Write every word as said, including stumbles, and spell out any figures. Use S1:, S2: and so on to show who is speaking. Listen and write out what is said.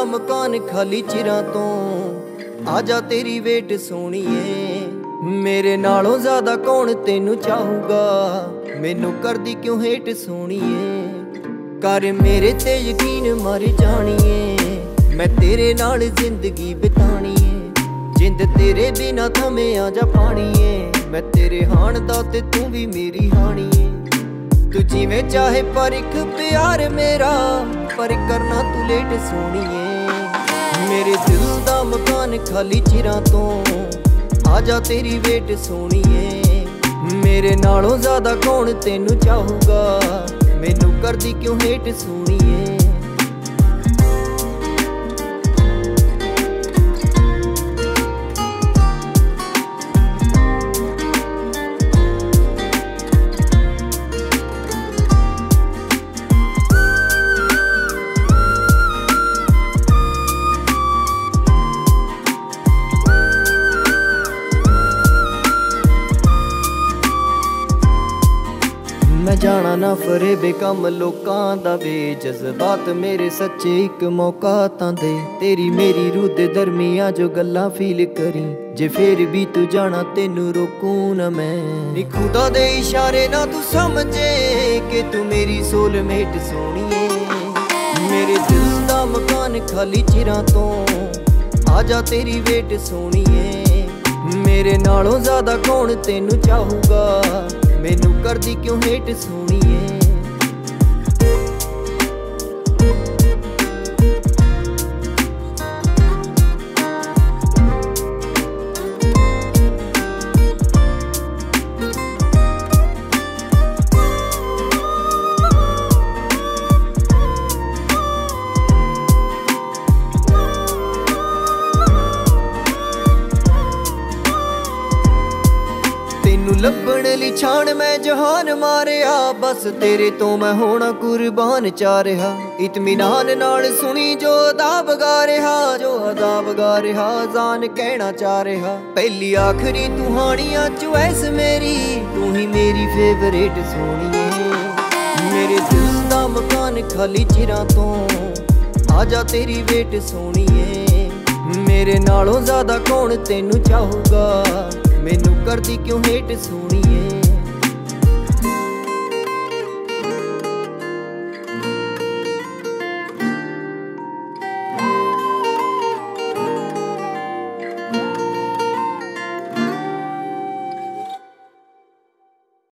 S1: मकान खाली चिरां तो आजा तेरी वेट सोहणीए। मेरे नालों ज्यादा कौन तेनू चाहूगा, मैनू करदी क्यों हेट सोहणीए। कर मेरे ते यकीन मर जाणीए, मैं तेरे नाल जिंदगी बिताणीए। जिंद तेरे बिना थमे आजा पाणीए, मैं तेरे हाण दा ते तू भी मेरी हाणीए। तू जिवें चाहे पर इक प्यार मेरा, पर करना तू लेट सोहणीए। मेरे दिल दा मकान खाली चिरां तो आजा तेरी वेट सोहणीए। मेरे नालों ज्यादा कौन तेनू चाहूगा, मैनू करदी क्यों हेट सोहणीए। मैं जाना ना फरे बेकम लोकां दा वे, जज्बात मेरे सच्चे एक मौका तां दे। तेरी मेरी रूह दे दरमिया जो गल्लां फील करी, जे फिर भी तू जाना तेनू रोकूं ना मैं। नी खुदा दे इशारे ना तू समझे कि तू मेरी सोलमेट सोहणीए। मेरे दिल दा मकान खाली चिरां तो आजा तेरी वेट सोहणीए। मेरे नालों ज्यादा कौन तेनू चाहूगा, मैनू करदी क्यों हेट सोहणीए। तेनू लभण लई छाण मैं जहान मारिया, बस तेरे तो मैं होना कुर्बान चा रहा। इत्मीनान नाल सुनी जो अदाब गा रहा, जो अदाब गा रहा जान कहना चाह रहा। पहली आखिरी तू हानियां चॉइस मेरी, तू ही मेरी फेवरेट सोहणीए। मेरे दिल दा मकान खाली चिरां तो आजा तेरी वेट सोहणीए। मेरे नालों ज्यादा कौन तेनू चाहूगा, मैनू करदी क्यों हेट सोहणी।